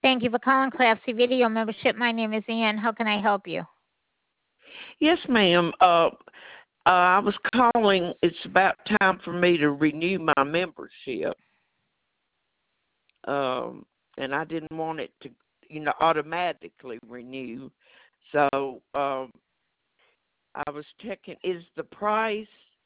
Thank you for calling Craftsy Video Membership. My name is Ann. How can I help you? Yes, ma'am. I was calling. It's about time for me to renew my membership. And I didn't want it to, automatically renew. So I was checking. Is the price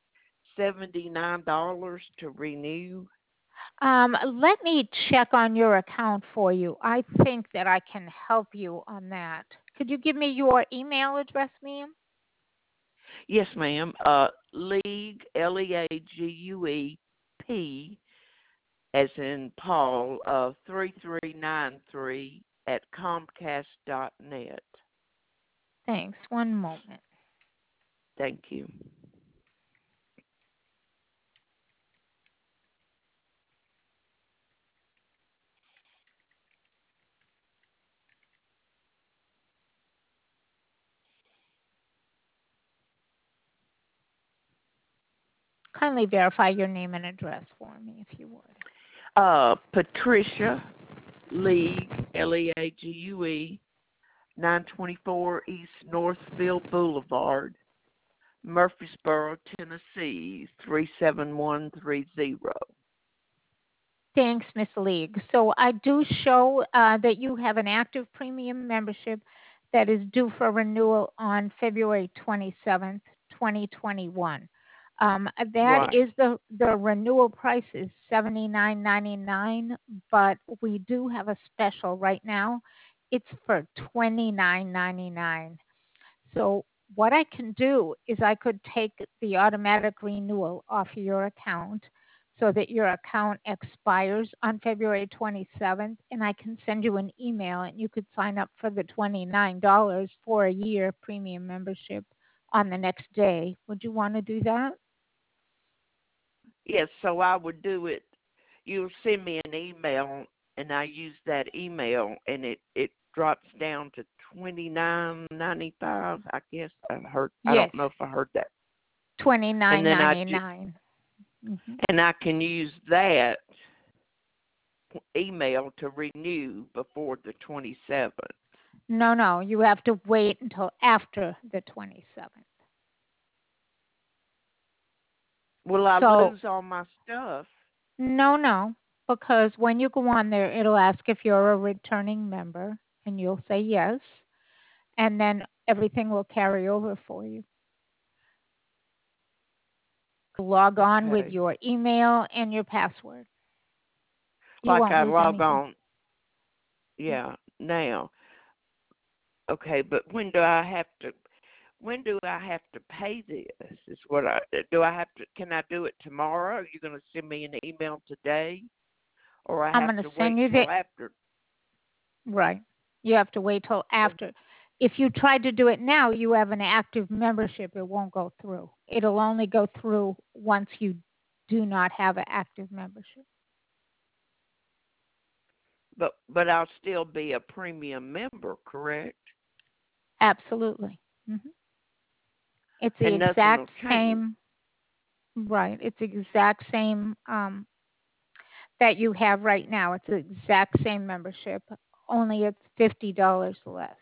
$79 to renew? Let me check on your account for you. I think that I can help you on that. Could you give me your email address, ma'am? Yes, ma'am. League, League, P, as in Paul, 3393 at Comcast.net. Thanks. One moment. Thank you. Kindly verify your name and address for me, if you would. Patricia League, League, 924 East Northfield Boulevard, Murfreesboro, Tennessee, 37130. Thanks, Miss League. So I do show that you have an active premium membership that is due for renewal on February 27th, 2021. That Right. is the renewal price is $79.99, but we do have a special right now. It's for $29.99. So what I can do is I could take the automatic renewal off your account so that your account expires on February 27th, and I can send you an email and you could sign up for the $29 for a year premium membership on the next day. Would you want to do that? Yes, so I would do it. You'll send me an email, and I use that email, and it drops down to $29.95. I guess I heard. I Yes, don't know if I heard that. And then $29.99. and I can use that email to renew before the 27th. No, you have to wait until after the 27th. Will I So, lose all my stuff? no, because when you go on there, it'll ask if you're a returning member, and you'll say yes, and then everything will carry over for you. Log on with Okay. your email and your password. You Like won't I lose log anything. on, yeah, now. Okay, but when do I have to? When do I have to pay this? Is what I do. I have to. Can I do it tomorrow? Are you going to send me an email today, or I I'm have going to to send wait you the till after? right. You have to wait till after. If you try to do it now, you have an active membership. It won't go through. It'll only go through once you do not have an active membership. But I'll still be a premium member, correct? Absolutely. hmm It's the And nothing will exact change. same, right. It's the exact same that you have right now. It's the exact same membership, only it's $50 less.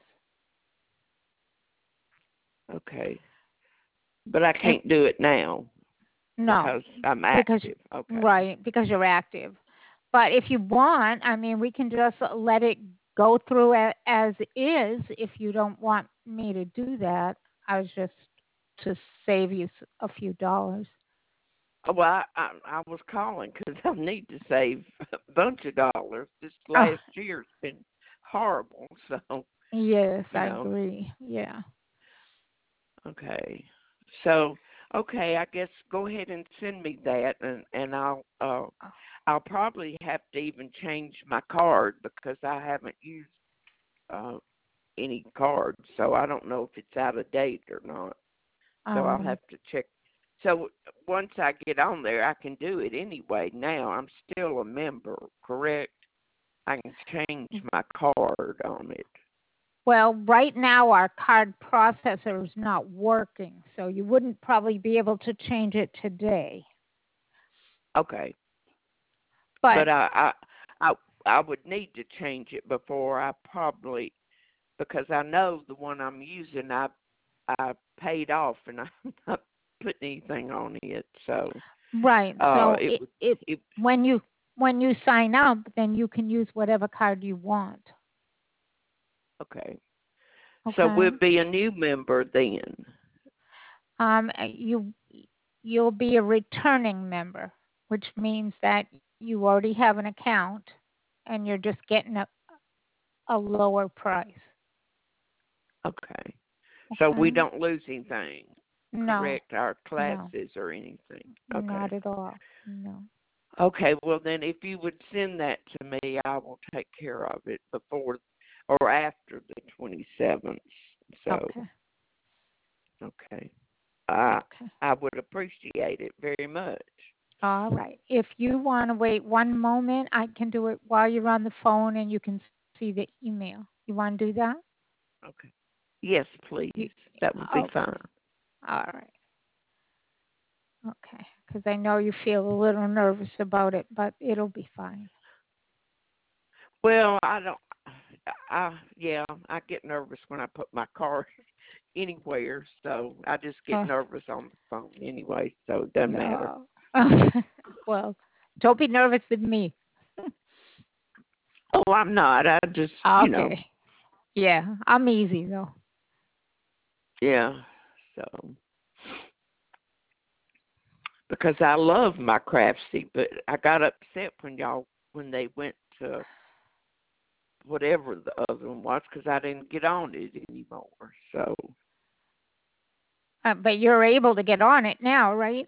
Okay, but I And can't do it now no, because I'm because active. Okay. right, because you're active. But if you want, I mean, we can just let it go through as is. If you don't want me to do that, I was just to save you a few dollars. Well, I was calling because I need to save a bunch of dollars. This Oh, last year's been horrible. So, yes, you I know, agree. Yeah. okay. So, okay, I guess go ahead and send me that, and I'll probably have to even change my card because I haven't used uh any cards, so I don't know if it's out of date or not. So I'll Um, have to check. So once I get on there, I can do it anyway. Now I'm still a member, correct? I can change my card on it. well, right now our card processor is not working, so you wouldn't probably be able to change it today. Okay, But but I I would need to change it before I probably, because I know the one I'm using I paid off and I'm not putting anything on it. So Right. So it was it when you sign up, then you can use whatever card you want. okay. So Okay. we'll be a new member then. You'll be a returning member, which means that you already have an account and you're just getting a lower price. Okay. So we Okay. don't lose anything, No. correct? Our No. classes or anything. Okay. Not at all. No. Okay, well then if you would send that to me, I will take care of it before or after the 27th. So, Okay. okay. I Okay. I would appreciate it very much. All right. If you want to wait one moment, I can do it while you're on the phone and you can see the email. You want to do that? Okay. Yes, You, please. That would be okay. fine. All right. Okay. Because I know you feel a little nervous about it, but it'll be fine. Well, I don't yeah, I get nervous when I put my card anywhere, so I just get Oh, nervous on the phone anyway, so it doesn't matter. no. Well, don't be nervous with me. Oh, I'm not. I just, Okay. Yeah, I'm easy though. yeah. So, because I love my Craftsy, but I got upset when they went to whatever the other one was because I didn't get on it anymore. So, But you're able to get on it now, right?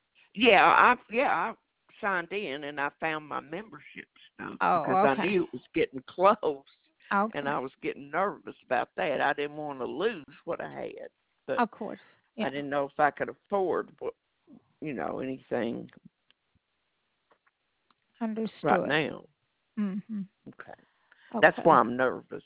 I signed in and I found my membership stuff because Oh, I okay. knew it was getting close, and Okay. I was getting nervous about that. I didn't want to lose what I had, but Of course. I Yeah. didn't know if I could afford anything right Understood. now. Mhm. Okay, that's why Okay. I'm nervous.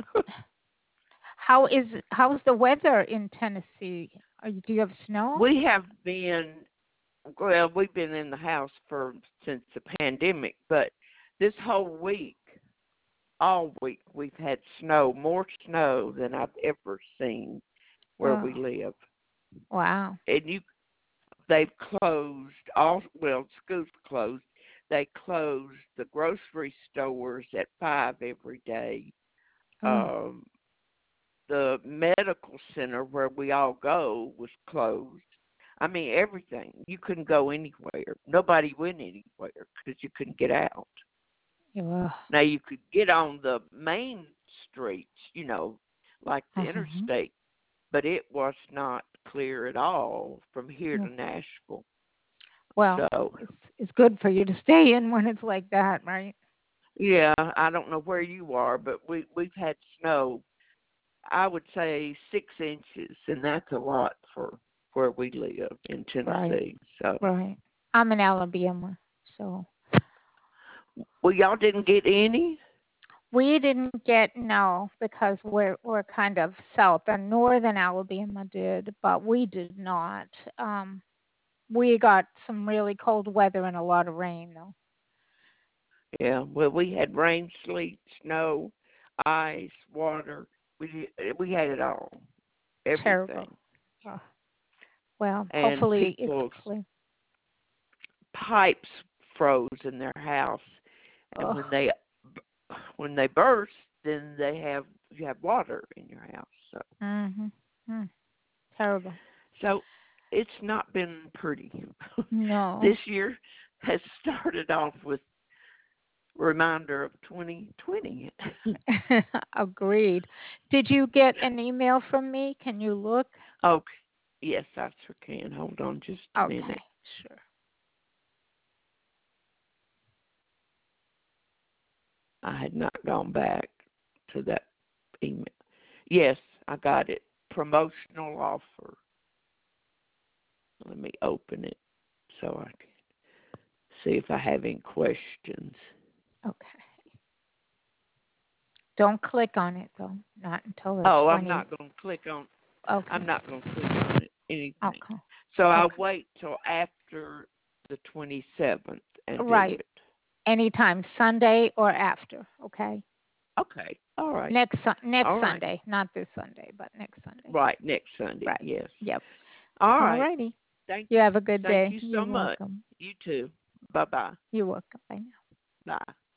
How's the weather in Tennessee? Do you have snow? We have been Well, we've been in the house since the pandemic, but this whole week, all week, we've had snow, more snow than I've ever seen where we Oh, live. wow. And they've closed school's closed. They closed the grocery stores at 5 every day. Oh, Um, the medical center where we all go was closed. I mean, everything. You couldn't go anywhere. Nobody went anywhere because you couldn't get out. yeah. Now, you could get on the main streets, like the Uh-huh. interstate, but it was not clear at all from here Yeah. to Nashville. Well, So, it's good for you to stay in when it's like that, right? yeah, I don't know where you are, but we've had snow. I would say 6 inches, and that's a lot for where we live in Right. Tennessee. So, Right. I'm in Alabama, so well, y'all didn't get any? we didn't get no because we're kind of south and northern Alabama did, but we did not. Um, we got some really cold weather and a lot of rain though. Yeah, well, we had rain, sleet, snow, ice, water. We had it all, Terrible. everything. Oh, well, And hopefully it's people's clear. pipes froze in their house, and Oh. when they burst, then you have water in your house. So Mhm. Mm. Terrible. so it's not been pretty. No. This year has started off with a reminder of 2020. Agreed. Did you get an email from me? Can you look? Okay, yes, I sure can. Hold on just a Okay. minute. Sure. I had not gone back to that email. Yes, I got it. Promotional offer. Let me open it so I can see if I have any questions. Okay. Don't click on it though. Not until the Oh, 20. I'm Okay. not going to click on it, anything. Okay. So I'll Okay. wait till after the 27th and do Right. it. anytime Sunday or after. Okay. Okay. All right. Next All right. Sunday, not this Sunday, but next Sunday. Right. Next Sunday. Right. Yes. Yep. All All right. righty. Thank You have a good thank day. you You're so much. welcome. You too. Bye-bye. You're welcome. Bye now. Bye.